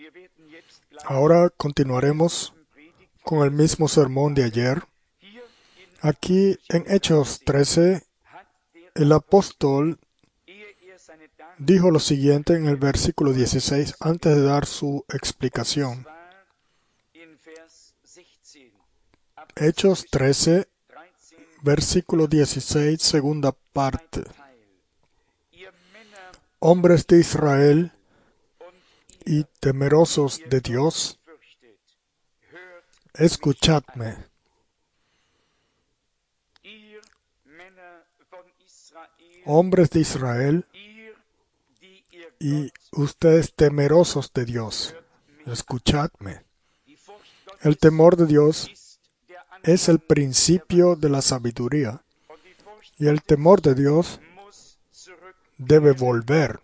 Ahora continuaremos con el mismo sermón de ayer. Aquí en Hechos 13, el apóstol dijo lo siguiente en el versículo 16 antes de dar su explicación. Hechos 13, versículo 16, segunda parte. Hombres de Israel y temerosos de Dios, escuchadme. Hombres de Israel y ustedes temerosos de Dios, escuchadme. El temor de Dios es el principio de la sabiduría y el temor de Dios debe volver.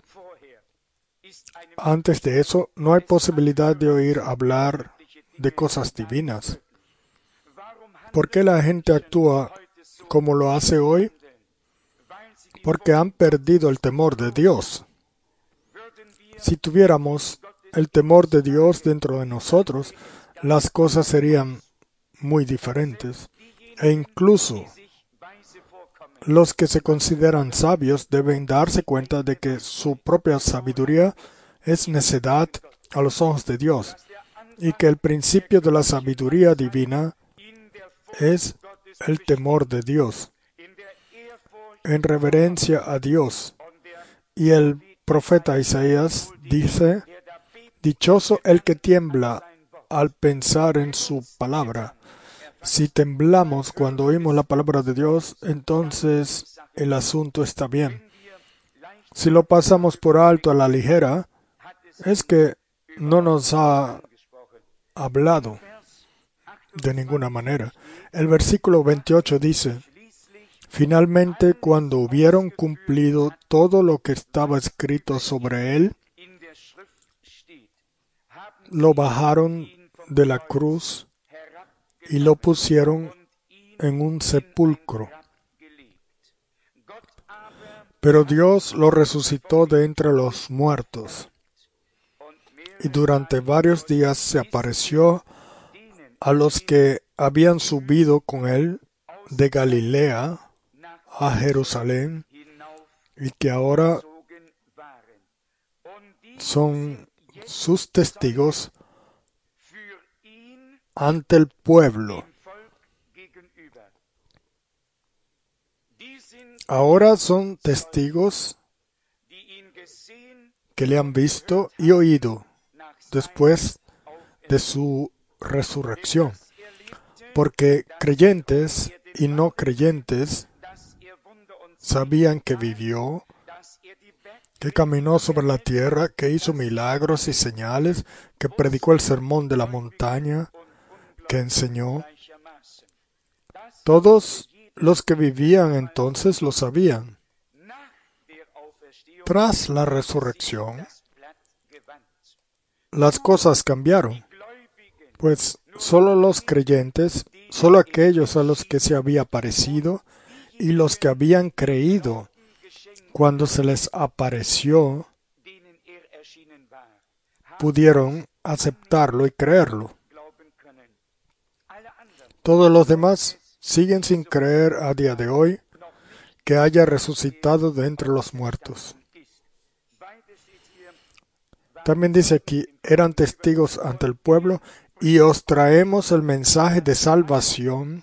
Antes de eso, no hay posibilidad de oír hablar de cosas divinas. ¿Por qué la gente actúa como lo hace hoy? Porque han perdido el temor de Dios. Si tuviéramos el temor de Dios dentro de nosotros, las cosas serían muy diferentes. E incluso los que se consideran sabios deben darse cuenta de que su propia sabiduría es necedad a los ojos de Dios y que el principio de la sabiduría divina es el temor de Dios, en reverencia a Dios. Y el profeta Isaías dice: dichoso el que tiembla al pensar en su palabra. Si temblamos cuando oímos la palabra de Dios, entonces el asunto está bien. Si lo pasamos por alto a la ligera, es que no nos ha hablado de ninguna manera. El versículo 28 dice: finalmente, cuando hubieron cumplido todo lo que estaba escrito sobre él, lo bajaron de la cruz y lo pusieron en un sepulcro. Pero Dios lo resucitó de entre los muertos, y durante varios días se apareció a los que habían subido con él de Galilea a Jerusalén y que ahora son sus testigos ante el pueblo. Ahora son testigos que le han visto y oído después de su resurrección, porque creyentes y no creyentes sabían que vivió, que caminó sobre la tierra, que hizo milagros y señales, que predicó el sermón de la montaña, que enseñó. Todos los que vivían entonces lo sabían. Tras la resurrección, las cosas cambiaron, pues solo los creyentes, solo aquellos a los que se había aparecido y los que habían creído cuando se les apareció, pudieron aceptarlo y creerlo. Todos los demás siguen sin creer a día de hoy que haya resucitado de entre los muertos. También dice aquí: eran testigos ante el pueblo y os traemos el mensaje de salvación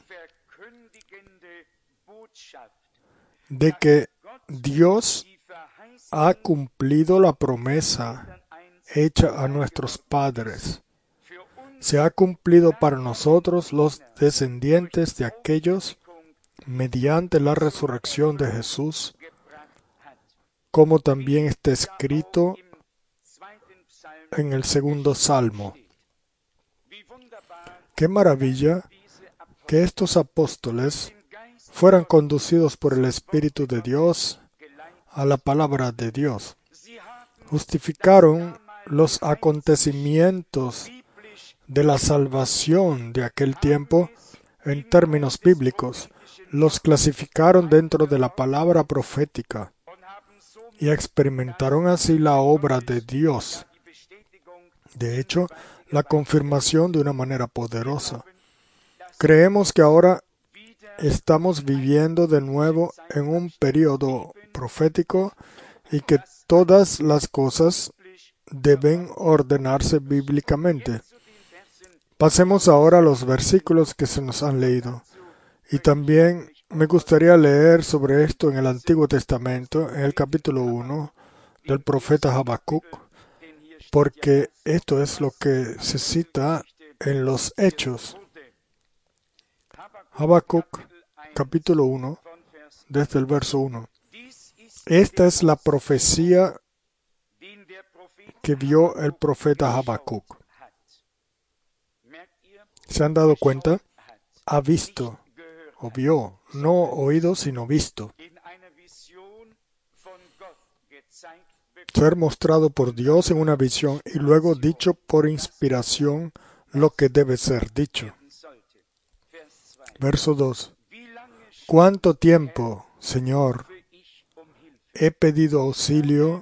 de que Dios ha cumplido la promesa hecha a nuestros padres. Se ha cumplido para nosotros los descendientes de aquellos mediante la resurrección de Jesús, como también está escrito en el segundo Salmo. ¡Qué maravilla que estos apóstoles fueran conducidos por el Espíritu de Dios a la palabra de Dios! Justificaron los acontecimientos de la salvación de aquel tiempo en términos bíblicos, los clasificaron dentro de la palabra profética y experimentaron así la obra de Dios De hecho, la confirmación de una manera poderosa. Creemos que ahora estamos viviendo de nuevo en un periodo profético y que todas las cosas deben ordenarse bíblicamente. Pasemos ahora a los versículos que se nos han leído. Y también me gustaría leer sobre esto en el Antiguo Testamento, en el capítulo 1 del profeta Habacuc, porque esto es lo que se cita en los Hechos. Habacuc, capítulo 1, desde el verso 1. Esta es la profecía que vio el profeta Habacuc. ¿Se han dado cuenta? Ha visto, o vio, no oído, sino visto. Ser mostrado por Dios en una visión y luego dicho por inspiración lo que debe ser dicho. Verso 2. ¿Cuánto tiempo, Señor, he pedido auxilio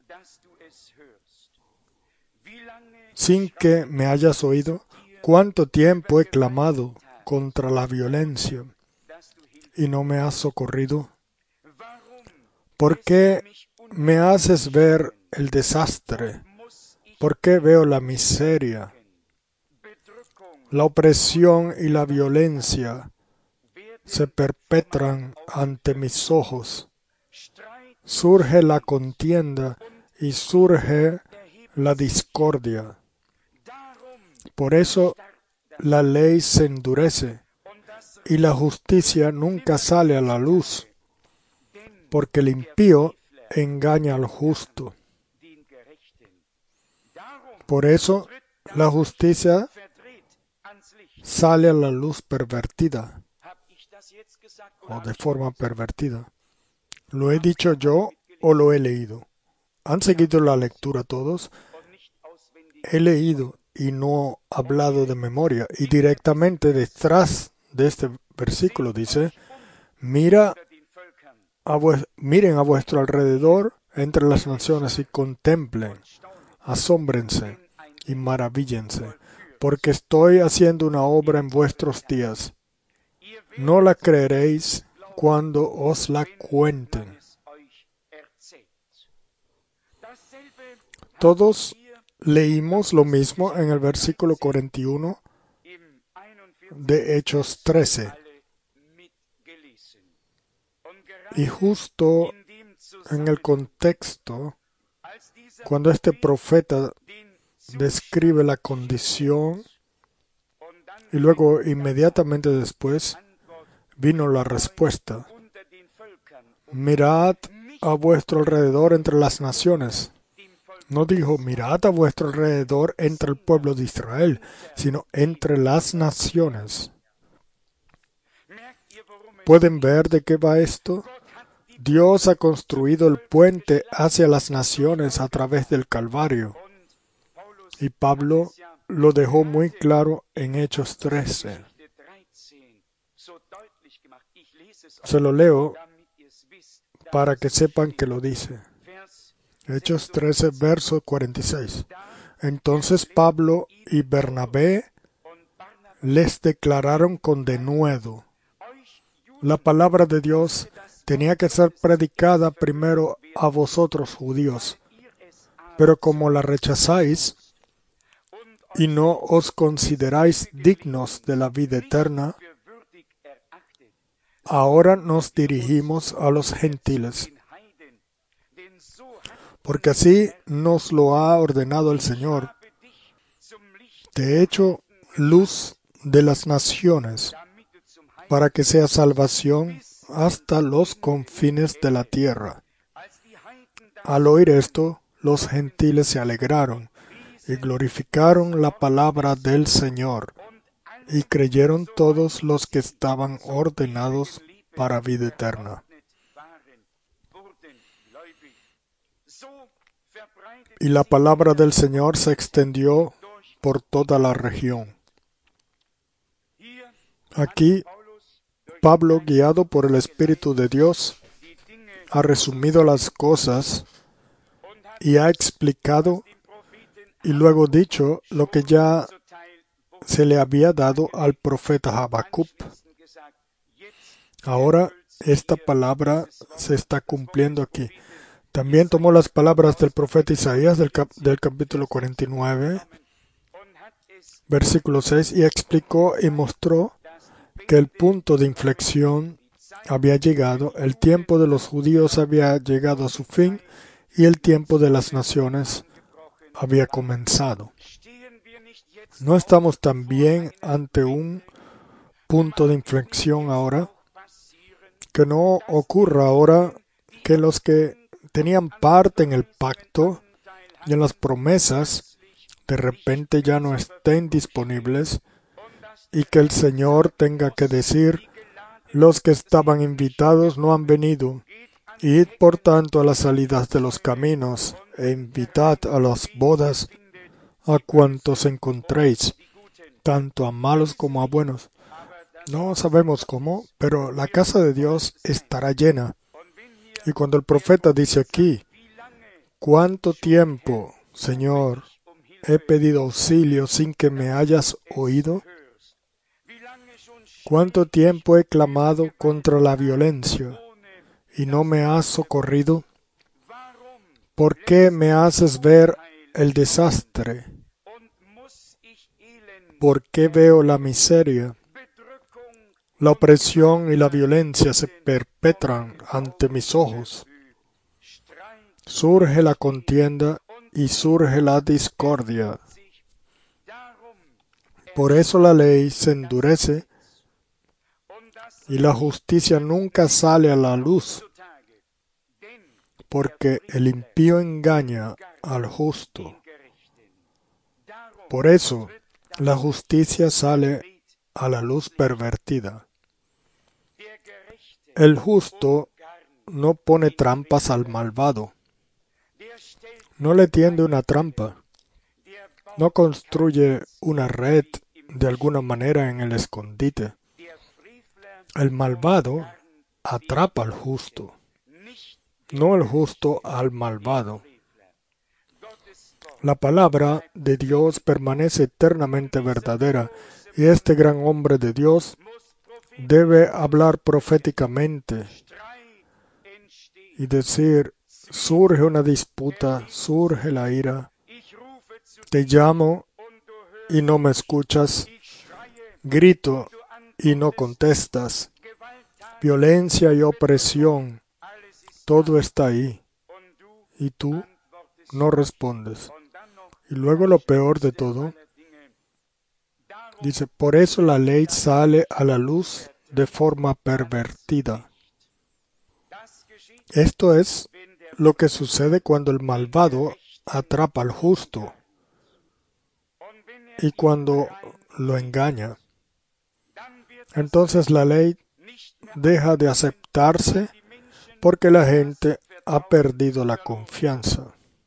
sin que me hayas oído? ¿Cuánto tiempo he clamado contra la violencia y no me has socorrido? ¿Por qué me haces ver el desastre? ¿Por qué veo la miseria? La opresión y la violencia se perpetran ante mis ojos. Surge la contienda y surge la discordia. Por eso la ley se endurece y la justicia nunca sale a la luz, porque el impío engaña al justo. Por eso la justicia sale a la luz pervertida, o de forma pervertida. ¿Lo he dicho yo o lo he leído? ¿Han seguido la lectura todos? He leído y no hablado de memoria. Y directamente detrás de este versículo dice, miren a vuestro alrededor entre las naciones y contemplen, asómbrense y maravíllense, porque estoy haciendo una obra en vuestros días. No la creeréis cuando os la cuenten. Todos leímos lo mismo en el versículo 41 de Hechos 13. Y justo en el contexto, cuando este profeta describe la condición y luego inmediatamente después vino la respuesta. Mirad a vuestro alrededor entre las naciones. No dijo, mirad a vuestro alrededor entre el pueblo de Israel, sino entre las naciones. ¿Pueden ver de qué va esto? Dios ha construido el puente hacia las naciones a través del Calvario. Y Pablo lo dejó muy claro en Hechos 13. Se lo leo para que sepan que lo dice. Hechos 13, verso 46. Entonces Pablo y Bernabé les declararon con denuedo. La palabra de Dios tenía que ser predicada primero a vosotros judíos, pero como la rechazáis y no os consideráis dignos de la vida eterna, ahora nos dirigimos a los gentiles, porque así nos lo ha ordenado el Señor. Te he hecho luz de las naciones, para que sea salvación hasta los confines de la tierra. Al oír esto, los gentiles se alegraron y glorificaron la palabra del Señor, y creyeron todos los que estaban ordenados para vida eterna. Y la palabra del Señor se extendió por toda la región. Aquí, Pablo, guiado por el Espíritu de Dios, ha resumido las cosas y ha explicado y luego dicho lo que ya se le había dado al profeta Habacuc. Ahora esta palabra se está cumpliendo aquí. También tomó las palabras del profeta Isaías del capítulo 49, versículo 6, y explicó y mostró que el punto de inflexión había llegado, el tiempo de los judíos había llegado a su fin y el tiempo de las naciones había comenzado. ¿No estamos también ante un punto de inflexión ahora? Que no ocurra ahora que los que tenían parte en el pacto y en las promesas de repente ya no estén disponibles y que el Señor tenga que decir: los que estaban invitados no han venido. Id por tanto a las salidas de los caminos e invitad a las bodas a cuantos encontréis, tanto a malos como a buenos. No sabemos cómo, pero la casa de Dios estará llena. Y cuando el profeta dice aquí: ¿cuánto tiempo, Señor, he pedido auxilio sin que me hayas oído? ¿Cuánto tiempo he clamado contra la violencia y no me has socorrido? ¿Por qué me haces ver el desastre? ¿Por qué veo la miseria? La opresión y la violencia se perpetran ante mis ojos. Surge la contienda y surge la discordia. Por eso la ley se endurece y la justicia nunca sale a la luz, porque el impío engaña al justo. Por eso la justicia sale a la luz pervertida. El justo no pone trampas al malvado, no le tiende una trampa, no construye una red de alguna manera en el escondite. El malvado atrapa al justo, no el justo al malvado. La palabra de Dios permanece eternamente verdadera y este gran hombre de Dios debe hablar proféticamente y decir: surge una disputa, surge la ira, te llamo y no me escuchas, grito y no contestas, violencia y opresión, todo está ahí y tú no respondes. Y luego lo peor de todo, dice: por eso la ley sale a la luz de forma pervertida. Esto es lo que sucede cuando el malvado atrapa al justo y cuando lo engaña. Entonces la ley deja de aceptarse porque la gente ha perdido la confianza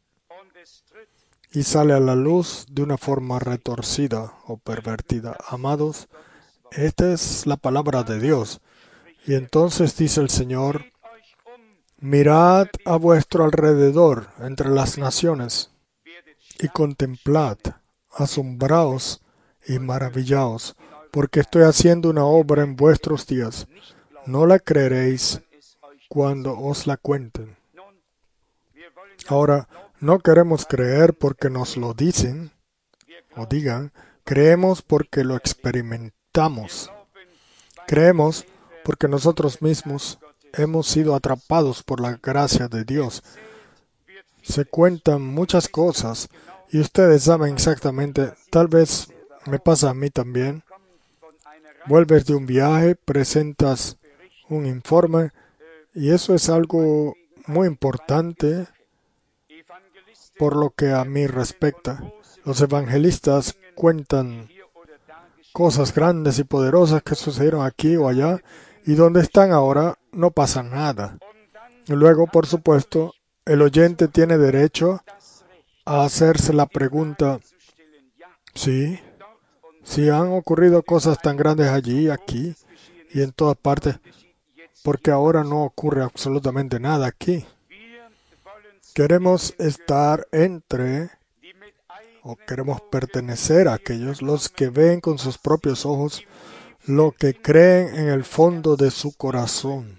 y sale a la luz de una forma retorcida o pervertida. Amados, esta es la palabra de Dios. Y entonces dice el Señor: mirad a vuestro alrededor entre las naciones y contemplad, asombraos y maravillaos, porque estoy haciendo una obra en vuestros días. No la creeréis cuando os la cuenten. Ahora, no queremos creer porque nos lo dicen o digan, creemos porque lo experimentamos. Creemos porque nosotros mismos hemos sido atrapados por la gracia de Dios. Se cuentan muchas cosas y ustedes saben exactamente, tal vez me pasa a mí también. Vuelves de un viaje, presentas un informe y eso es algo muy importante por lo que a mí respecta. Los evangelistas cuentan cosas grandes y poderosas que sucedieron aquí o allá, y donde están ahora no pasa nada. Y luego, por supuesto, el oyente tiene derecho a hacerse la pregunta: sí, sí han ocurrido cosas tan grandes allí, aquí y en todas partes, porque ahora no ocurre absolutamente nada aquí. Queremos estar entre o queremos pertenecer a aquellos, los que ven con sus propios ojos lo que creen en el fondo de su corazón.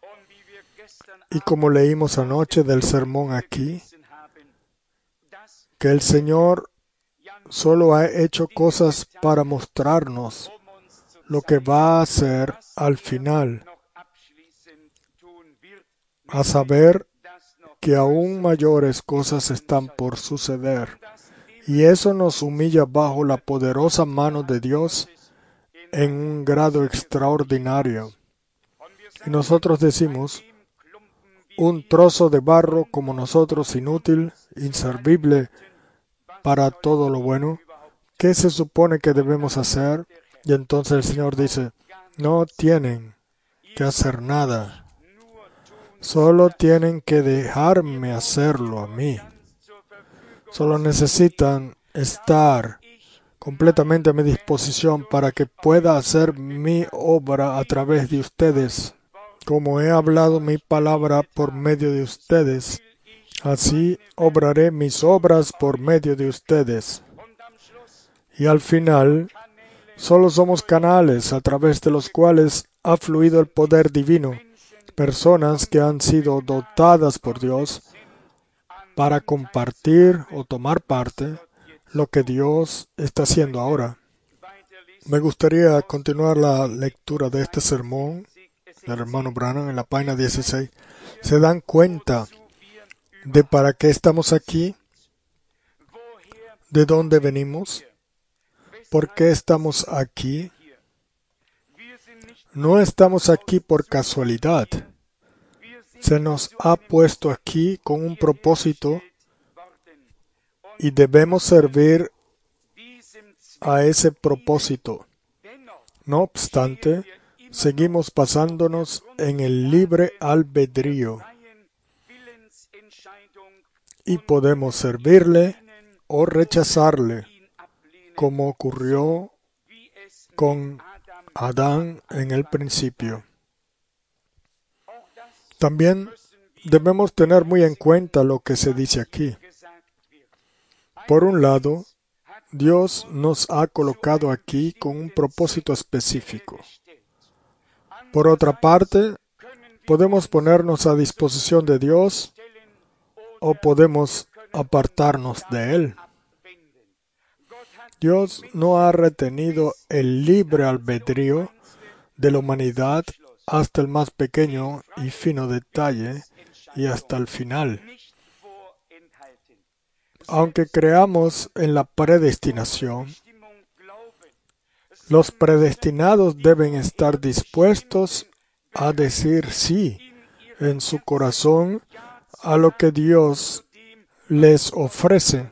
Y como leímos anoche del sermón aquí, que el Señor solo ha hecho cosas para mostrarnos lo que va a hacer al final, a saber que aún mayores cosas están por suceder. Y eso nos humilla bajo la poderosa mano de Dios en un grado extraordinario. Y nosotros decimos, un trozo de barro como nosotros, inútil, inservible para todo lo bueno, ¿qué se supone que debemos hacer? Y entonces el Señor dice, no tienen que hacer nada, solo tienen que dejarme hacerlo a mí. Solo necesitan estar completamente a mi disposición para que pueda hacer mi obra a través de ustedes. Como he hablado mi palabra por medio de ustedes, así obraré mis obras por medio de ustedes. Y al final, solo somos canales a través de los cuales ha fluido el poder divino, personas que han sido dotadas por Dios para compartir o tomar parte lo que Dios está haciendo ahora. Me gustaría continuar la lectura de este sermón del hermano Branham en la página 16. ¿Se dan cuenta de para qué estamos aquí? ¿De dónde venimos? ¿Por qué estamos aquí? No estamos aquí por casualidad. Se nos ha puesto aquí con un propósito y debemos servir a ese propósito. No obstante, seguimos basándonos en el libre albedrío y podemos servirle o rechazarle, como ocurrió con Adán en el principio. También debemos tener muy en cuenta lo que se dice aquí. Por un lado, Dios nos ha colocado aquí con un propósito específico. Por otra parte, podemos ponernos a disposición de Dios o podemos apartarnos de Él. Dios no ha retenido el libre albedrío de la humanidad hasta el más pequeño y fino detalle y hasta el final. Aunque creamos en la predestinación, los predestinados deben estar dispuestos a decir sí en su corazón a lo que Dios les ofrece.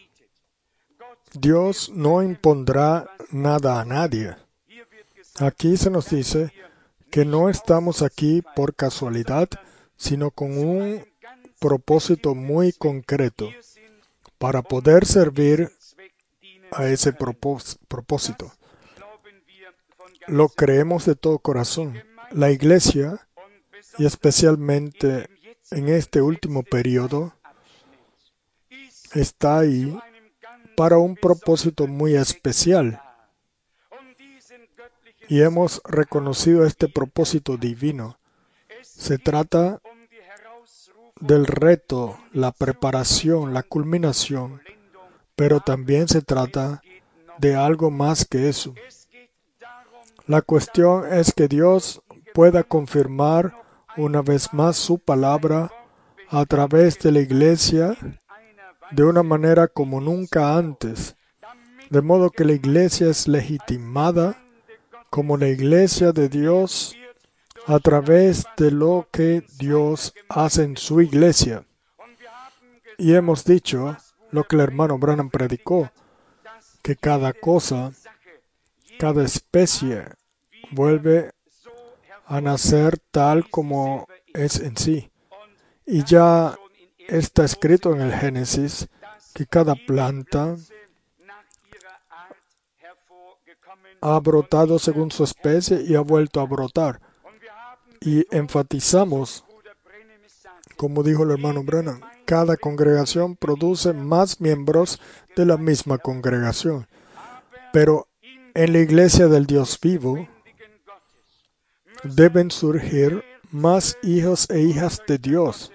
Dios no impondrá nada a nadie. Aquí se nos dice que no estamos aquí por casualidad, sino con un propósito muy concreto para poder servir a ese propósito. Lo creemos de todo corazón. La Iglesia, y especialmente en este último periodo, está ahí para un propósito muy especial. Y hemos reconocido este propósito divino. Se trata del reto, la preparación, la culminación, pero también se trata de algo más que eso. La cuestión es que Dios pueda confirmar una vez más su palabra a través de la Iglesia de una manera como nunca antes, de modo que la Iglesia es legitimada como la Iglesia de Dios a través de lo que Dios hace en su Iglesia. Y hemos dicho lo que el hermano Branham predicó, que cada cosa, cada especie vuelve a nacer tal como es en sí. Y ya está escrito en el Génesis que cada planta ha brotado según su especie y ha vuelto a brotar. Y enfatizamos Como dijo el hermano Branham, cada congregación produce más miembros de la misma congregación. Pero en la iglesia del Dios vivo deben surgir más hijos e hijas de Dios.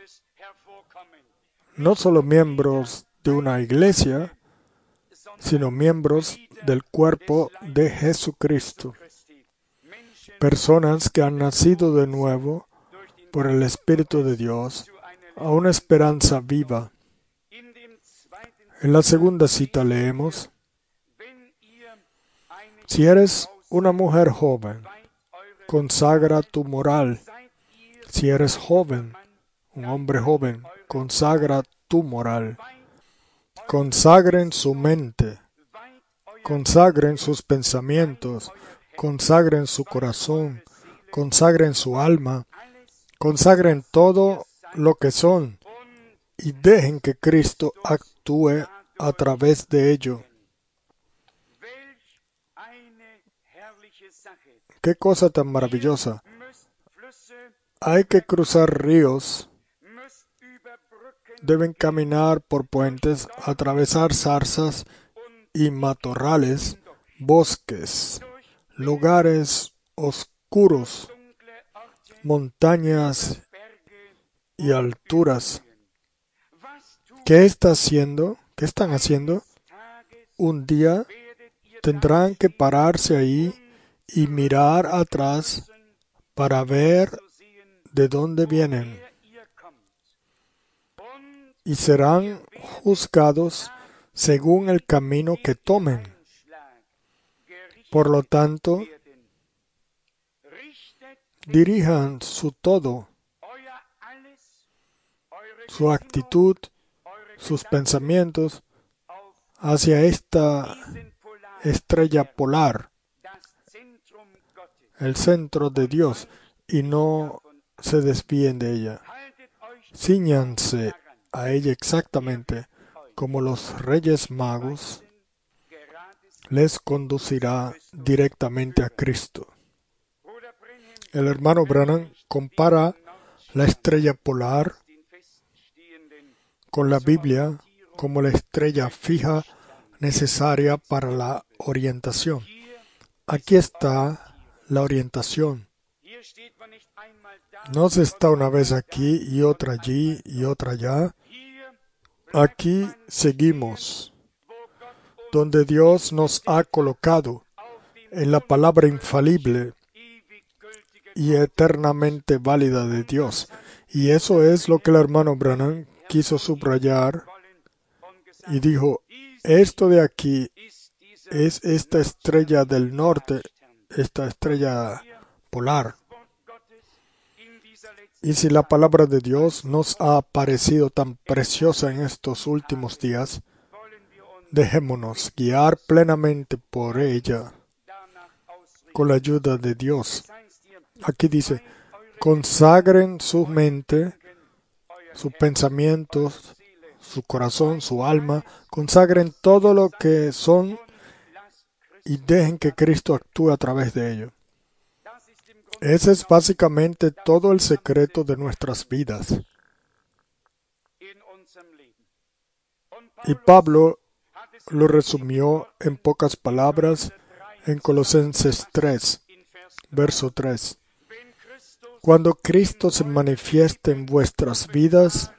No solo miembros de una iglesia, sino miembros del cuerpo de Jesucristo. Personas que han nacido de nuevo por el Espíritu de Dios a una esperanza viva. En la segunda cita leemos: si eres una mujer joven, consagra tu moral. Si eres joven, un hombre joven, consagra tu moral. Consagren su mente, consagren sus pensamientos, consagren su corazón, consagren su alma, consagren todo lo que son y dejen que Cristo actúe a través de ello. ¡Qué cosa tan maravillosa! Hay que cruzar ríos, deben caminar por puentes, atravesar zarzas y matorrales, bosques, lugares oscuros, montañas y alturas. ¿Qué está haciendo? ¿Qué están haciendo? Un día tendrán que pararse ahí y mirar atrás para ver de dónde vienen. Y serán juzgados según el camino que tomen. Por lo tanto, dirijan su todo, su actitud, sus pensamientos hacia esta estrella polar, el centro de Dios, y no se desvíen de ella. Cíñanse a ella exactamente como los Reyes Magos les conducirá directamente a Cristo. El hermano Branham compara la estrella polar con la Biblia como la estrella fija necesaria para la orientación. Aquí está la orientación. No se está una vez aquí y otra allí y otra allá. Aquí seguimos donde Dios nos ha colocado, en la palabra infalible y eternamente válida de Dios. Y eso es lo que el hermano Branham quiso subrayar y dijo: esto de aquí es esta estrella del norte, esta estrella polar. Y si la palabra de Dios nos ha parecido tan preciosa en estos últimos días, dejémonos guiar plenamente por ella, con la ayuda de Dios. Aquí dice: consagren su mente, sus pensamientos, su corazón, su alma, consagren todo lo que son y dejen que Cristo actúe a través de ello. Ese es básicamente todo el secreto de nuestras vidas. Y Pablo lo resumió en pocas palabras en Colosenses 3, verso 3. Cuando Cristo se manifieste en vuestras vidas,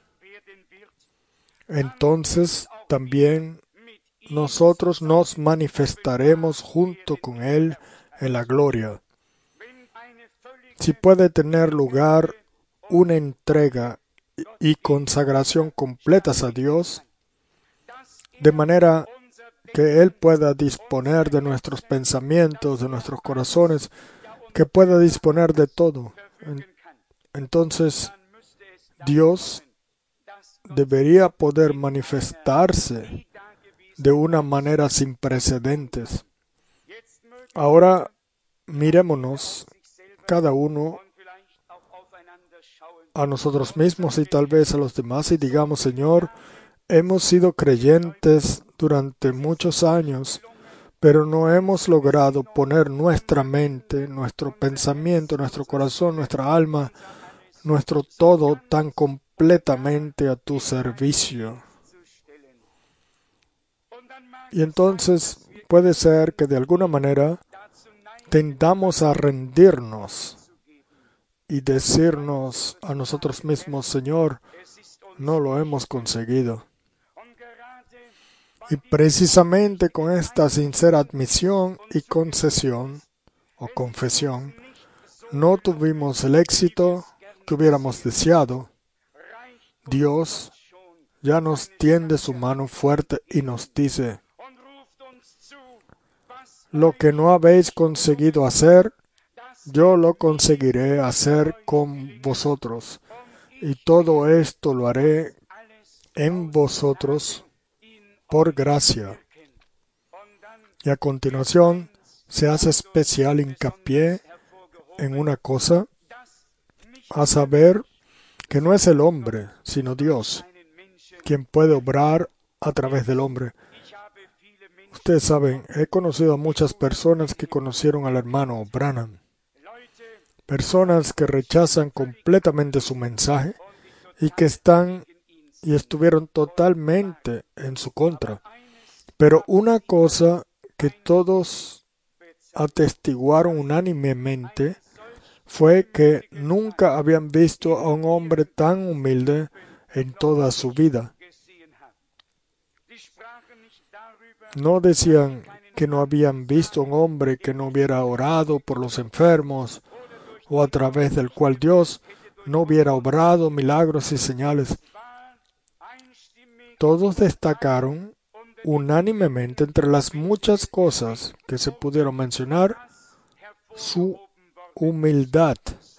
entonces también nosotros nos manifestaremos junto con Él en la gloria. Si puede tener lugar una entrega y consagración completas a Dios, de manera que Él pueda disponer de nuestros pensamientos, de nuestros corazones, que pueda disponer de todo, entonces Dios debería poder manifestarse de una manera sin precedentes. Ahora mirémonos cada uno a nosotros mismos y tal vez a los demás y digamos: Señor, hemos sido creyentes durante muchos años, pero no hemos logrado poner nuestra mente, nuestro pensamiento, nuestro corazón, nuestra alma, nuestro todo tan completamente a tu servicio. Y entonces puede ser que de alguna manera tendamos a rendirnos y decirnos a nosotros mismos, Señor, no lo hemos conseguido. Y precisamente con esta sincera admisión y concesión o confesión, no tuvimos el éxito que hubiéramos deseado. Dios ya nos tiende su mano fuerte y nos dice, lo que no habéis conseguido hacer, yo lo conseguiré hacer con vosotros. Y todo esto lo haré en vosotros por gracia. Y a continuación se hace especial hincapié en una cosa, a saber que no es el hombre, sino Dios, quien puede obrar a través del hombre. Ustedes saben, he conocido a muchas personas que conocieron al hermano Branham, personas que rechazan completamente su mensaje y que estuvieron totalmente en su contra. Pero una cosa que todos atestiguaron unánimemente fue que nunca habían visto a un hombre tan humilde en toda su vida. No decían que no habían visto a un hombre que no hubiera orado por los enfermos o a través del cual Dios no hubiera obrado milagros y señales. Todos destacaron unánimemente entre las muchas cosas que se pudieron mencionar su humildad.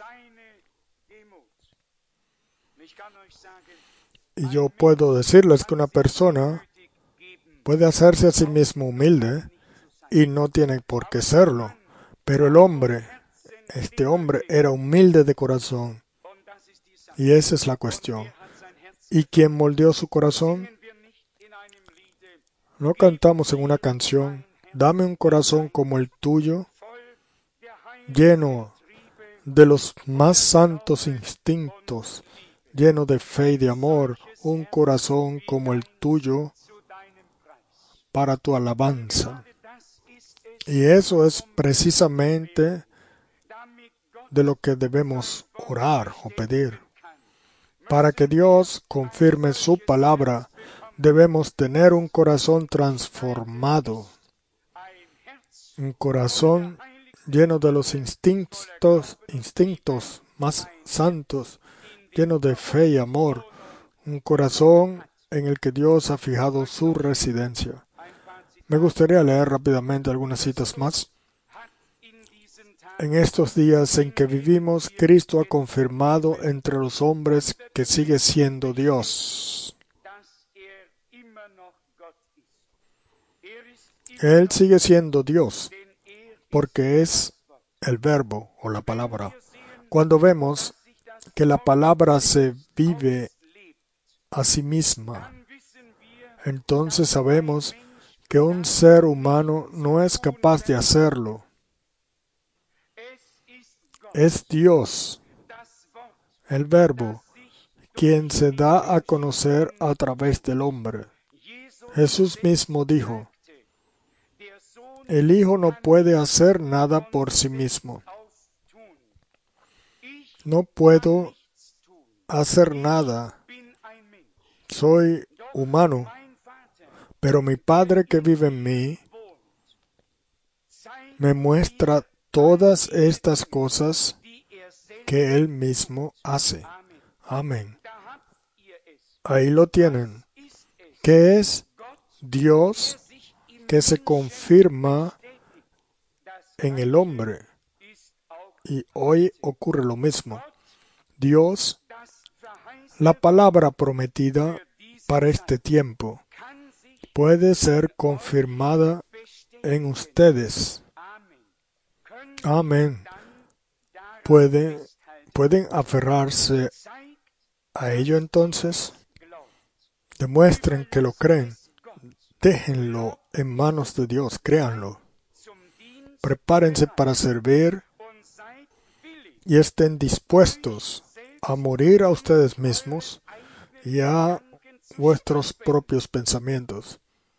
Y yo puedo decirles que una persona puede hacerse a sí mismo humilde y no tiene por qué serlo. Pero este hombre era humilde de corazón. Y esa es la cuestión. ¿Y quién moldeó su corazón? No cantamos en una canción, dame un corazón como el tuyo, lleno de los más santos instintos, lleno de fe y de amor, un corazón como el tuyo para tu alabanza. Y eso es precisamente de lo que debemos orar o pedir. Para que Dios confirme su palabra, debemos tener un corazón transformado, un corazón lleno de los instintos más santos, lleno de fe y amor, un corazón en el que Dios ha fijado su residencia. Me gustaría leer rápidamente algunas citas más. En estos días en que vivimos, Cristo ha confirmado entre los hombres que sigue siendo Dios. Él sigue siendo Dios, porque es el verbo o la palabra. Cuando vemos que la palabra se vive a sí misma, entonces sabemos que un ser humano no es capaz de hacerlo. Es Dios, el verbo, quien se da a conocer a través del hombre. Jesús mismo dijo, el Hijo no puede hacer nada por sí mismo. No puedo hacer nada. Soy humano, pero mi Padre que vive en mí me muestra todas estas cosas que Él mismo hace. Amén. Ahí lo tienen. ¿Qué es? Dios que se confirma en el hombre. Y hoy ocurre lo mismo. Dios, la palabra prometida para este tiempo, puede ser confirmada en ustedes. Amén. ¿Pueden aferrarse a ello entonces? Demuestren que lo creen. Déjenlo en manos de Dios, créanlo. Prepárense para servir y estén dispuestos a morir a ustedes mismos y a vuestros propios pensamientos.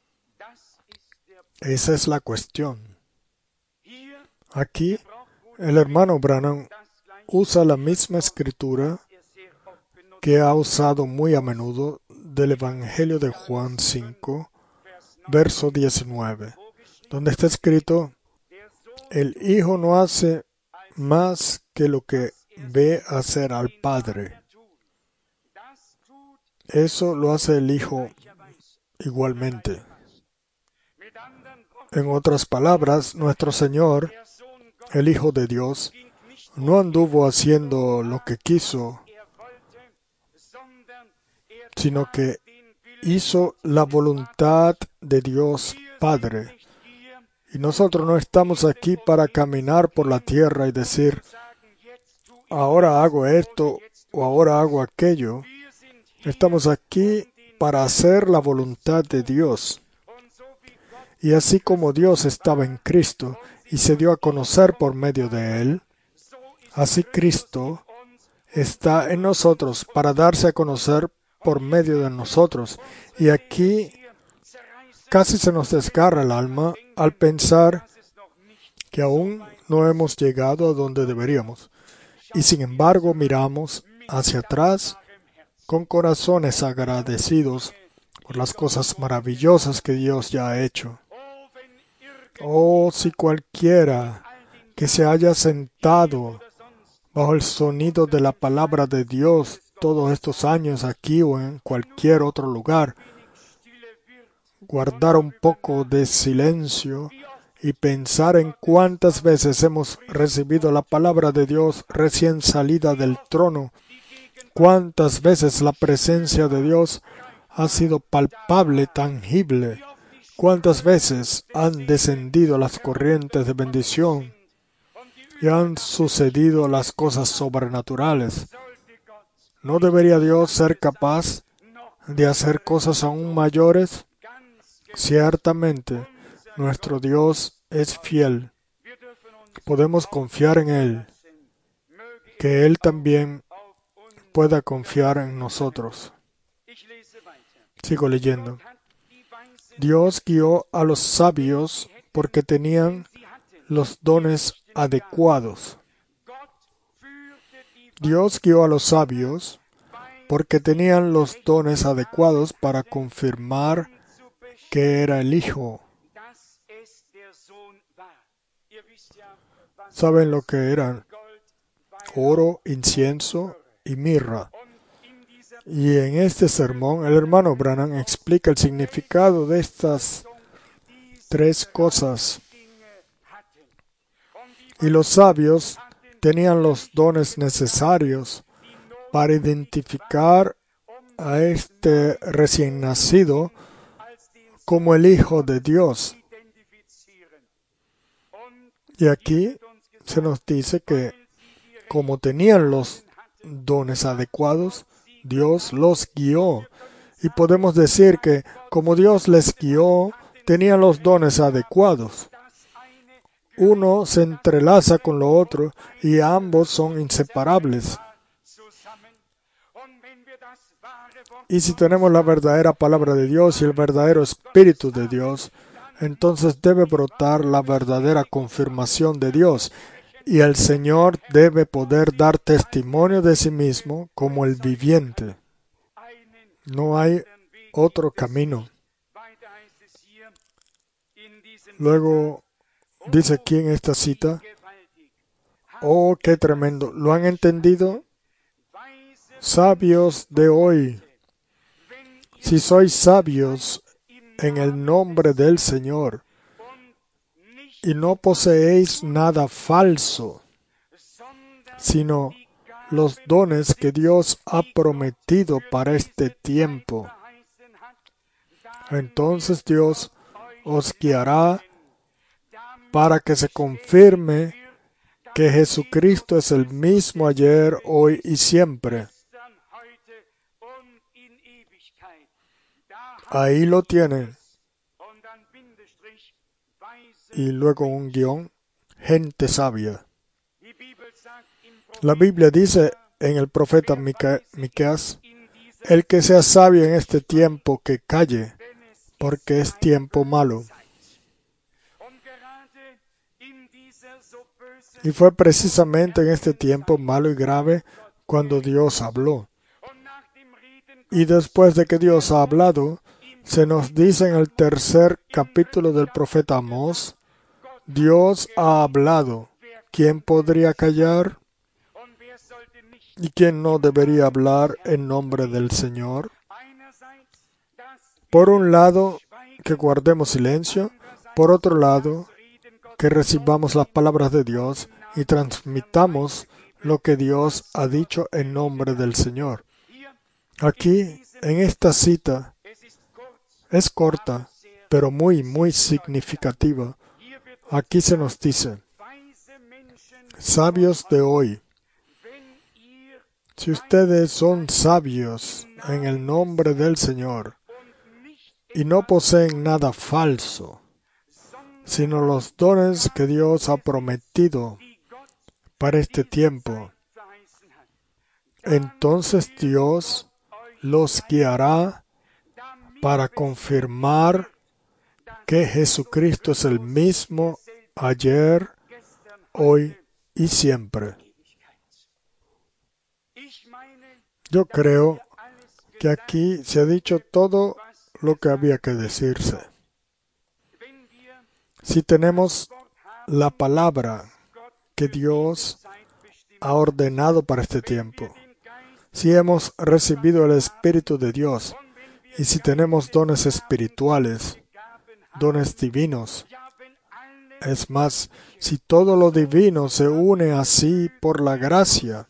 Esa es la cuestión. Aquí, el hermano Branham usa la misma escritura que ha usado muy a menudo del Evangelio de Juan 5, verso 19, donde está escrito: el Hijo no hace más que lo que ve hacer al Padre. Eso lo hace el Hijo igualmente. En otras palabras, nuestro Señor, el Hijo de Dios, no anduvo haciendo lo que quiso, sino que hizo la voluntad de Dios Padre. Y nosotros no estamos aquí para caminar por la tierra y decir: ahora hago esto o ahora hago aquello. Estamos aquí para hacer la voluntad de Dios. Y así como Dios estaba en Cristo y se dio a conocer por medio de Él, así Cristo está en nosotros para darse a conocer por medio de nosotros. Y aquí casi se nos desgarra el alma al pensar que aún no hemos llegado a donde deberíamos. Y sin embargo miramos hacia atrás con corazones agradecidos por las cosas maravillosas que Dios ya ha hecho. Oh, si cualquiera que se haya sentado bajo el sonido de la palabra de Dios todos estos años aquí o en cualquier otro lugar, guardar un poco de silencio y pensar en cuántas veces hemos recibido la palabra de Dios recién salida del trono, cuántas veces la presencia de Dios ha sido palpable, tangible, cuántas veces han descendido las corrientes de bendición y han sucedido las cosas sobrenaturales. ¿No debería Dios ser capaz de hacer cosas aún mayores? Ciertamente, nuestro Dios es fiel. Podemos confiar en Él, que Él también pueda confiar en nosotros. Sigo leyendo. Dios guió a los sabios porque tenían los dones adecuados. Dios guió a los sabios porque tenían los dones adecuados para confirmar que era el Hijo. ¿Saben lo que eran? Oro, incienso y mirra. Y en este sermón, el hermano Branham explica el significado de estas tres cosas. Y los sabios tenían los dones necesarios para identificar a este recién nacido como el Hijo de Dios. Y aquí se nos dice que como tenían los dones adecuados, Dios los guió. Y podemos decir que como Dios les guió, tenían los dones adecuados. Uno se entrelaza con lo otro y ambos son inseparables. Y si tenemos la verdadera palabra de Dios y el verdadero Espíritu de Dios, entonces debe brotar la verdadera confirmación de Dios. Y el Señor debe poder dar testimonio de sí mismo como el viviente. No hay otro camino. Luego dice aquí en esta cita: oh, qué tremendo. ¿Lo han entendido? Sabios de hoy, si sois sabios en el nombre del Señor y no poseéis nada falso, sino los dones que Dios ha prometido para este tiempo, entonces Dios os guiará para que se confirme que Jesucristo es el mismo ayer, hoy y siempre. Ahí lo tienen. Y luego un guión: gente sabia. La Biblia dice en el profeta Miqueas: El que sea sabio en este tiempo, que calle, porque es tiempo malo. Y fue precisamente en este tiempo malo y grave cuando Dios habló. Y después de que Dios ha hablado, se nos dice en el tercer capítulo del profeta Amós, Dios ha hablado. ¿Quién podría callar? ¿Y quién no debería hablar en nombre del Señor? Por un lado, que guardemos silencio. Por otro lado, que recibamos las palabras de Dios y transmitamos lo que Dios ha dicho en nombre del Señor. Aquí, en esta cita, es corta, pero muy, muy significativa. Aquí se nos dice, sabios de hoy, si ustedes son sabios en el nombre del Señor y no poseen nada falso, sino los dones que Dios ha prometido para este tiempo, entonces Dios los guiará para confirmar que Jesucristo es el mismo ayer, hoy y siempre. Yo creo que aquí se ha dicho todo lo que había que decirse. Si tenemos la palabra que Dios ha ordenado para este tiempo, si hemos recibido el Espíritu de Dios, y si tenemos dones espirituales, dones divinos, es más, si todo lo divino se une así por la gracia,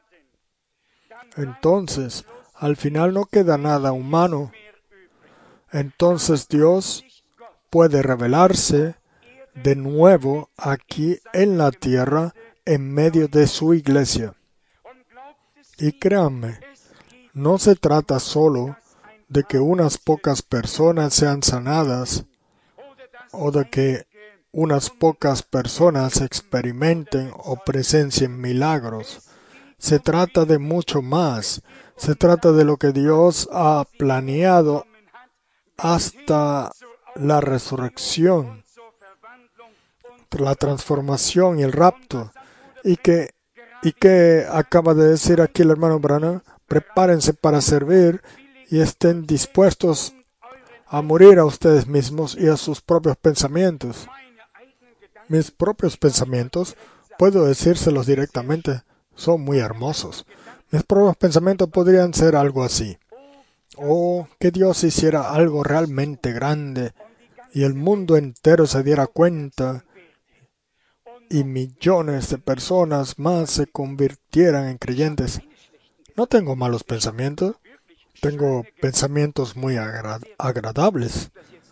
entonces, al final no queda nada humano. Entonces Dios puede revelarse de nuevo aquí en la tierra en medio de su iglesia. Y créanme, no se trata solo de que unas pocas personas sean sanadas o de que unas pocas personas experimenten o presencien milagros. Se trata de mucho más. Se trata de lo que Dios ha planeado hasta la resurrección, la transformación y el rapto. Y que acaba de decir aquí el hermano Branham, prepárense para servir y estén dispuestos a morir a ustedes mismos y a sus propios pensamientos. Mis propios pensamientos, puedo decírselos directamente, son muy hermosos. Mis propios pensamientos podrían ser algo así. Oh, que Dios hiciera algo realmente grande y el mundo entero se diera cuenta y millones de personas más se convirtieran en creyentes. No tengo malos pensamientos, tengo pensamientos muy agradables.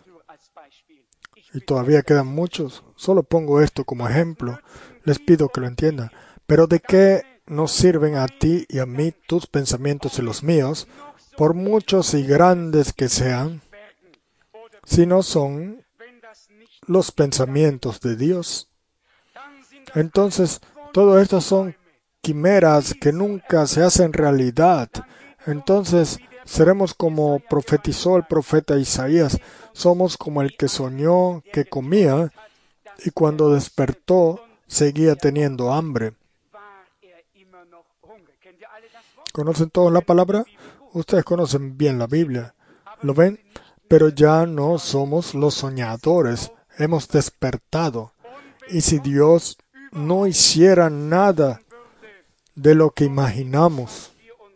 Y todavía quedan muchos. Solo pongo esto como ejemplo. Les pido que lo entiendan. Pero ¿de qué nos sirven a ti y a mí tus pensamientos y los míos, por muchos y grandes que sean, si no son los pensamientos de Dios? Entonces, todo esto son quimeras que nunca se hacen realidad. Entonces, seremos como profetizó el profeta Isaías. Somos como el que soñó que comía y cuando despertó seguía teniendo hambre. ¿Conocen todos la palabra? Ustedes conocen bien la Biblia. ¿Lo ven? Pero ya no somos los soñadores. Hemos despertado. Y si Dios no hiciera nada de lo que imaginamos,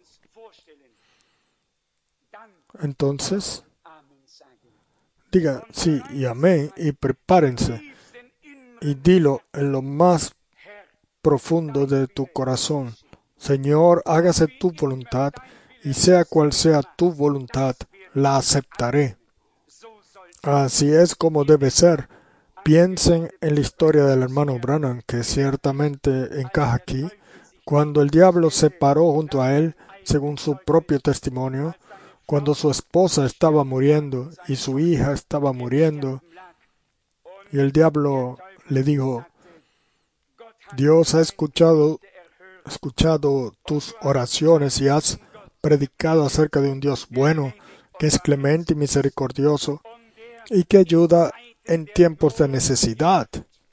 entonces, diga sí y amén y prepárense y dilo en lo más profundo de tu corazón. Señor, hágase tu voluntad y sea cual sea tu voluntad, la aceptaré. Así es como debe ser. Piensen en la historia del hermano Branham, que ciertamente encaja aquí. Cuando el diablo se paró junto a él, según su propio testimonio, cuando su esposa estaba muriendo y su hija estaba muriendo, y el diablo le dijo, Dios ha escuchado tus oraciones y has predicado acerca de un Dios bueno, que es clemente y misericordioso, y que ayuda en tiempos de necesidad.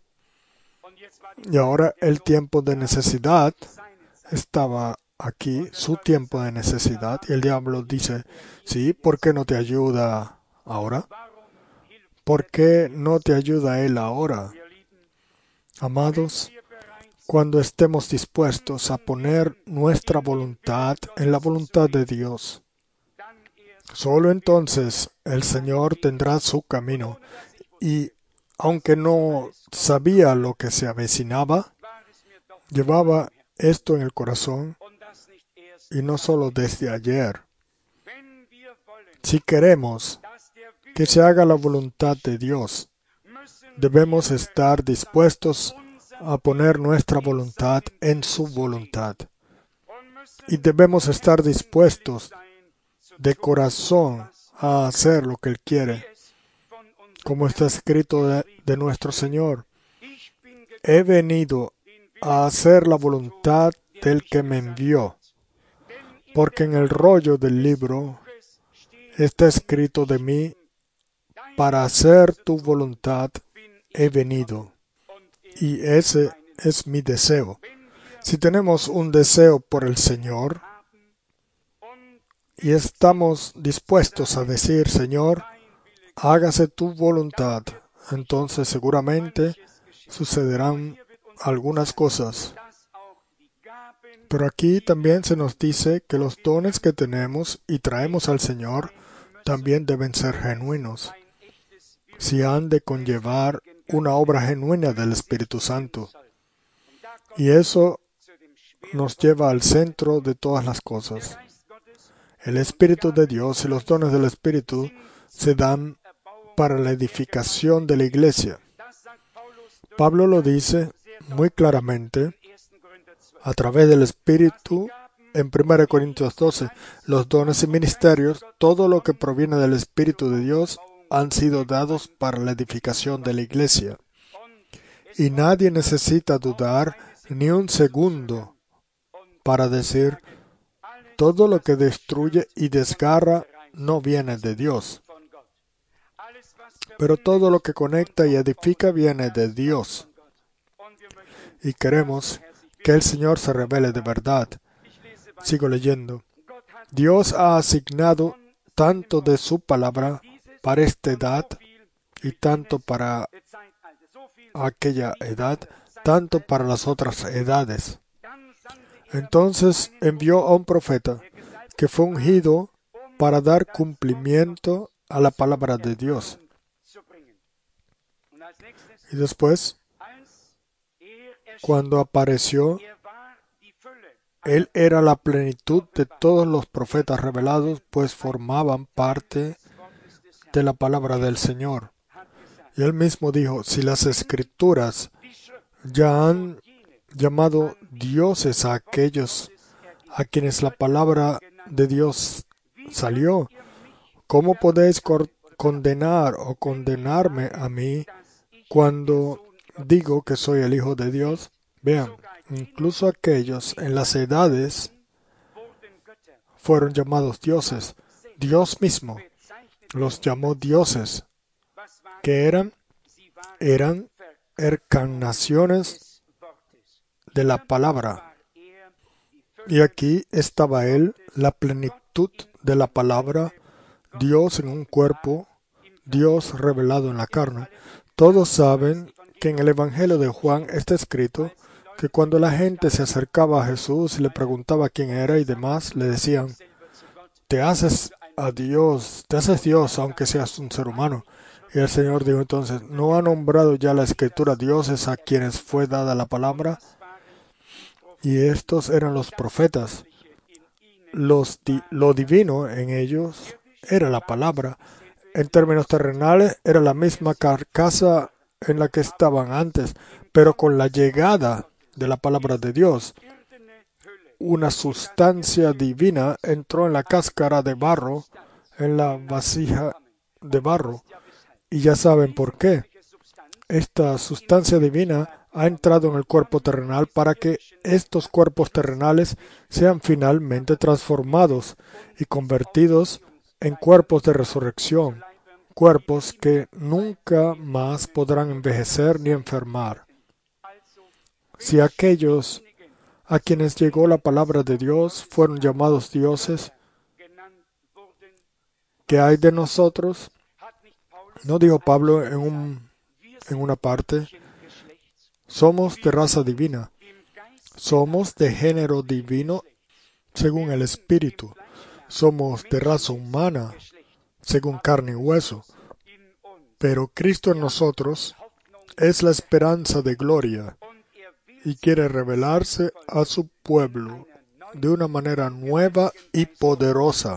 Y ahora el tiempo de necesidad estaba aquí, su tiempo de necesidad, y el diablo dice, sí, ¿por qué no te ayuda ahora? ¿Por qué no te ayuda Él ahora? Amados, cuando estemos dispuestos a poner nuestra voluntad en la voluntad de Dios, solo entonces el Señor tendrá su camino. Y aunque no sabía lo que se avecinaba, llevaba esto en el corazón, y no solo desde ayer. Si queremos que se haga la voluntad de Dios, debemos estar dispuestos a poner nuestra voluntad en su voluntad. Y debemos estar dispuestos de corazón a hacer lo que Él quiere. Como está escrito de nuestro Señor, he venido a hacer la voluntad del que me envió, porque en el rollo del libro está escrito de mí, para hacer tu voluntad he venido. Y ese es mi deseo. Si tenemos un deseo por el Señor y estamos dispuestos a decir, Señor, hágase tu voluntad, entonces seguramente sucederán algunas cosas. Pero aquí también se nos dice que los dones que tenemos y traemos al Señor también deben ser genuinos, si han de conllevar una obra genuina del Espíritu Santo. Y eso nos lleva al centro de todas las cosas. El Espíritu de Dios y los dones del Espíritu se dan para la edificación de la iglesia. Pablo lo dice muy claramente a través del Espíritu en 1 Corintios 12. Los dones y ministerios, todo lo que proviene del Espíritu de Dios, han sido dados para la edificación de la iglesia. Y nadie necesita dudar ni un segundo para decir, todo lo que destruye y desgarra no viene de Dios. Pero todo lo que conecta y edifica viene de Dios. Y queremos que el Señor se revele de verdad. Sigo leyendo. Dios ha asignado tanto de su palabra para esta edad y tanto para aquella edad, tanto para las otras edades. Entonces envió a un profeta que fue ungido para dar cumplimiento a la palabra de Dios. Y después, cuando apareció, Él era la plenitud de todos los profetas revelados, pues formaban parte de la palabra del Señor. Y Él mismo dijo, si las Escrituras ya han llamado dioses a aquellos a quienes la palabra de Dios salió, ¿cómo podéis condenar o condenarme a mí cuando digo que soy el Hijo de Dios? Vean, incluso aquellos en las edades fueron llamados dioses. Dios mismo los llamó dioses, que eran encarnaciones de la palabra. Y aquí estaba Él, la plenitud de la palabra, Dios en un cuerpo, Dios revelado en la carne. Todos saben que en el Evangelio de Juan está escrito que cuando la gente se acercaba a Jesús y le preguntaba quién era y demás, le decían, te haces Dios aunque seas un ser humano. Y el Señor dijo entonces, ¿no ha nombrado ya la Escritura dioses a quienes fue dada la palabra? Y estos eran los profetas. Lo divino en ellos era la palabra. En términos terrenales, era la misma carcasa en la que estaban antes, pero con la llegada de la palabra de Dios, una sustancia divina entró en la cáscara de barro, en la vasija de barro. Y ya saben por qué. Esta sustancia divina ha entrado en el cuerpo terrenal para que estos cuerpos terrenales sean finalmente transformados y convertidos en cuerpos de resurrección, cuerpos que nunca más podrán envejecer ni enfermar. Si aquellos a quienes llegó la palabra de Dios fueron llamados dioses, ¿qué hay de nosotros? ¿No dijo Pablo en una parte? Somos de raza divina. Somos de género divino según el Espíritu. Somos de raza humana según carne y hueso. Pero Cristo en nosotros es la esperanza de gloria y quiere revelarse a su pueblo de una manera nueva y poderosa.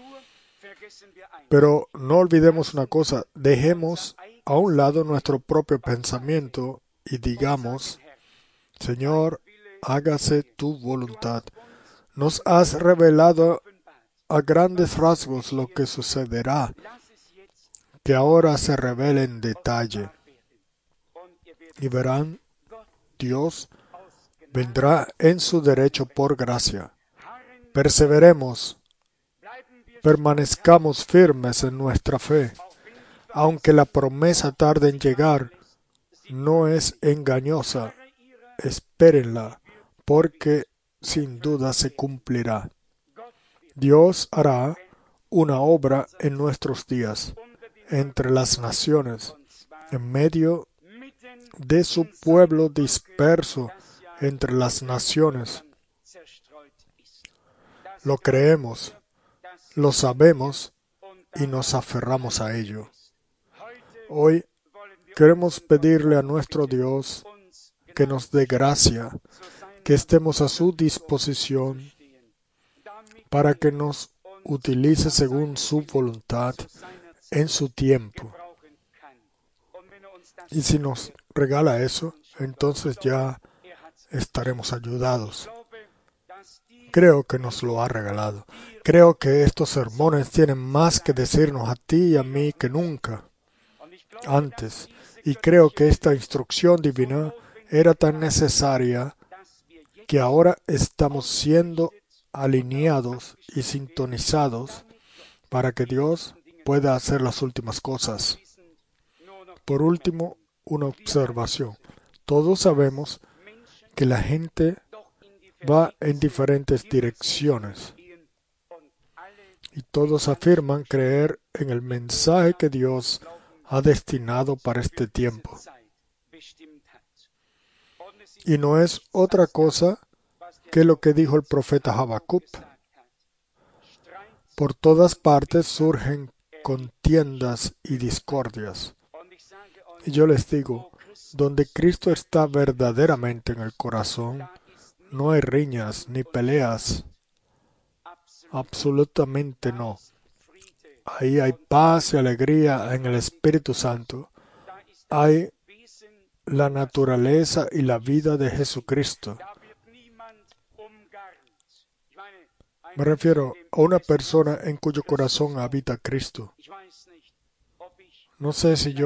Pero no olvidemos una cosa, dejemos a un lado nuestro propio pensamiento y digamos, Señor, hágase tu voluntad. Nos has revelado a grandes rasgos lo que sucederá, que ahora se revele en detalle. Y verán, Dios vendrá en su derecho por gracia. Perseveremos, permanezcamos firmes en nuestra fe. Aunque la promesa tarde en llegar, no es engañosa. Espérenla, porque sin duda se cumplirá. Dios hará una obra en nuestros días, entre las naciones, en medio de su pueblo disperso entre las naciones. Lo creemos, lo sabemos y nos aferramos a ello. Hoy queremos pedirle a nuestro Dios que nos dé gracia, que estemos a su disposición para que nos utilice según su voluntad en su tiempo. Y si nos regala eso, entonces ya estaremos ayudados. Creo que nos lo ha regalado. Creo que estos sermones tienen más que decirnos a ti y a mí que nunca antes. Y creo que esta instrucción divina era tan necesaria que ahora estamos siendo alineados y sintonizados para que Dios pueda hacer las últimas cosas. Por último, una observación. Todos sabemos que la gente va en diferentes direcciones y todos afirman creer en el mensaje que Dios ha destinado para este tiempo. Y no es otra cosa que lo que dijo el profeta Habacuc. Por todas partes surgen contiendas y discordias. Y yo les digo, donde Cristo está verdaderamente en el corazón, no hay riñas ni peleas. Absolutamente no. Ahí hay paz y alegría en el Espíritu Santo. Hay la naturaleza y la vida de Jesucristo. Me refiero a una persona en cuyo corazón habita Cristo. No sé si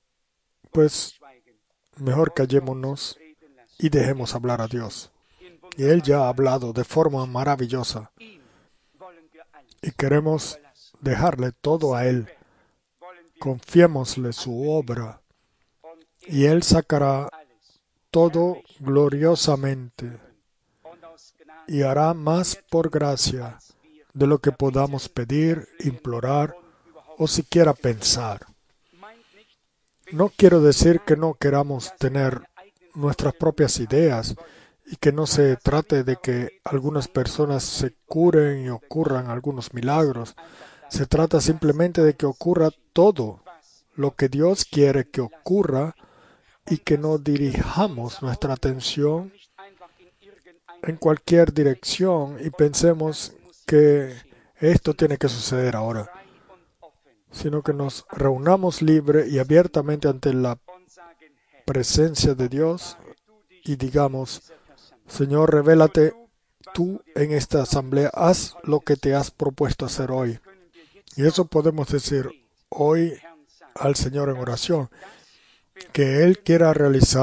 mejor callémonos y dejemos hablar a Dios. Y Él ya ha hablado de forma maravillosa. Y queremos dejarle todo a Él. Confiémosle su obra. Y Él sacará todo gloriosamente. Y hará más por gracia de lo que podamos pedir, implorar o siquiera pensar. No quiero decir que no queramos tener nuestras propias ideas y que no se trate de que algunas personas se curen y ocurran algunos milagros. Se trata simplemente de que ocurra todo lo que Dios quiere que ocurra y que no dirijamos nuestra atención en cualquier dirección y pensemos que esto tiene que suceder ahora, sino que nos reunamos libre y abiertamente ante la presencia de Dios y digamos, Señor, revélate tú en esta asamblea, haz lo que te has propuesto hacer hoy. Y eso podemos decir hoy al Señor en oración, que Él quiera realizar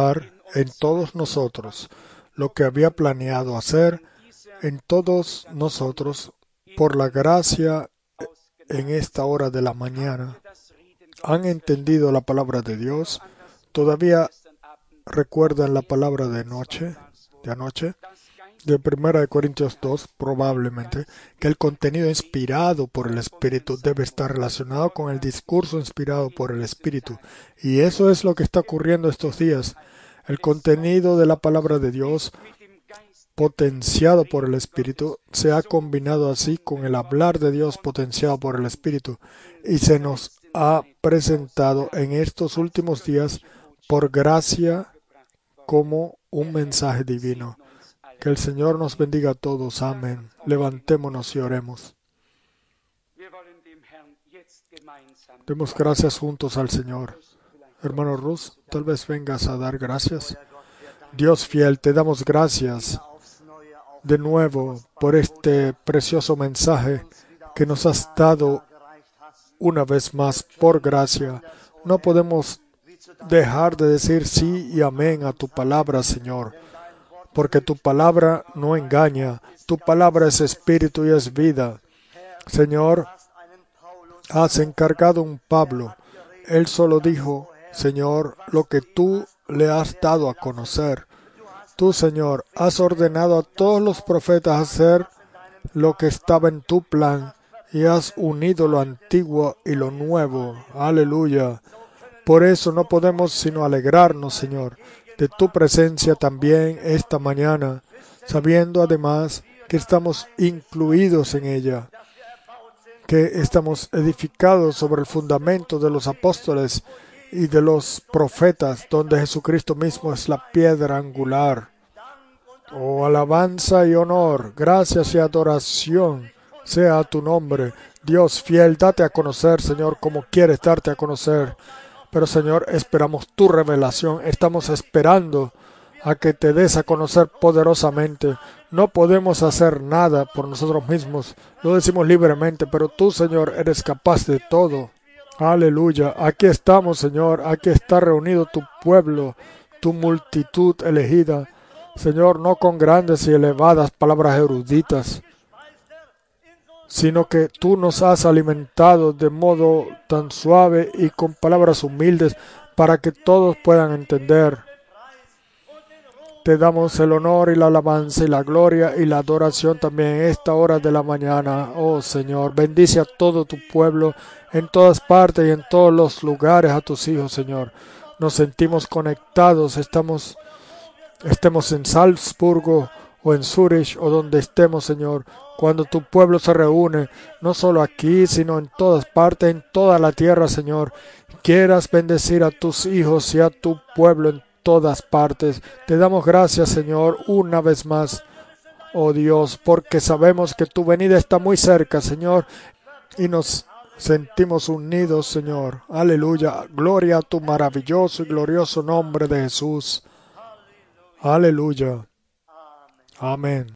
en todos nosotros lo que había planeado hacer en todos nosotros por la gracia en esta hora de la mañana. ¿Han entendido la palabra de Dios? ¿Todavía recuerdan la palabra de anoche? De 1 Corintios 2, probablemente, que el contenido inspirado por el Espíritu debe estar relacionado con el discurso inspirado por el Espíritu. Y eso es lo que está ocurriendo estos días. El contenido de la palabra de Dios, potenciado por el Espíritu, se ha combinado así con el hablar de Dios potenciado por el Espíritu y se nos ha presentado en estos últimos días por gracia como un mensaje divino. Que el Señor nos bendiga a todos. Amén. Levantémonos y oremos. Demos gracias juntos al Señor. Hermano Rus, tal vez vengas a dar gracias. Dios fiel, te damos gracias de nuevo por este precioso mensaje que nos has dado una vez más por gracia. No podemos dejar de decir sí y amén a tu palabra, Señor, porque tu palabra no engaña, tu palabra es espíritu y es vida. Señor, has encargado un Pablo. Él solo dijo, Señor, lo que tú le has dado a conocer. Tú, Señor, has ordenado a todos los profetas hacer lo que estaba en tu plan y has unido lo antiguo y lo nuevo. Aleluya. Por eso no podemos sino alegrarnos, Señor, de tu presencia también esta mañana, sabiendo además que estamos incluidos en ella, que estamos edificados sobre el fundamento de los apóstoles y de los profetas, donde Jesucristo mismo es la piedra angular. Oh, alabanza y honor, gracias y adoración sea a tu nombre. Dios fiel, date a conocer, Señor, como quieres darte a conocer. Pero, Señor, esperamos tu revelación. Estamos esperando a que te des a conocer poderosamente. No podemos hacer nada por nosotros mismos. Lo decimos libremente, pero tú, Señor, eres capaz de todo. Aleluya. Aquí estamos, Señor. Aquí está reunido tu pueblo, tu multitud elegida. Señor, no con grandes y elevadas palabras eruditas, sino que tú nos has alimentado de modo tan suave y con palabras humildes para que todos puedan entender. Te damos el honor y la alabanza y la gloria y la adoración también en esta hora de la mañana. Oh Señor, bendice a todo tu pueblo en todas partes y en todos los lugares a tus hijos, Señor. Nos sentimos conectados, estemos en Salzburgo o en Zurich o donde estemos, Señor. Cuando tu pueblo se reúne, no solo aquí, sino en todas partes, en toda la tierra, Señor, quieras bendecir a tus hijos y a tu pueblo en todas partes. Te damos gracias, Señor, una vez más, oh Dios, porque sabemos que tu venida está muy cerca, Señor, y nos sentimos unidos, Señor. Aleluya. Gloria a tu maravilloso y glorioso nombre de Jesús. Aleluya. Amén.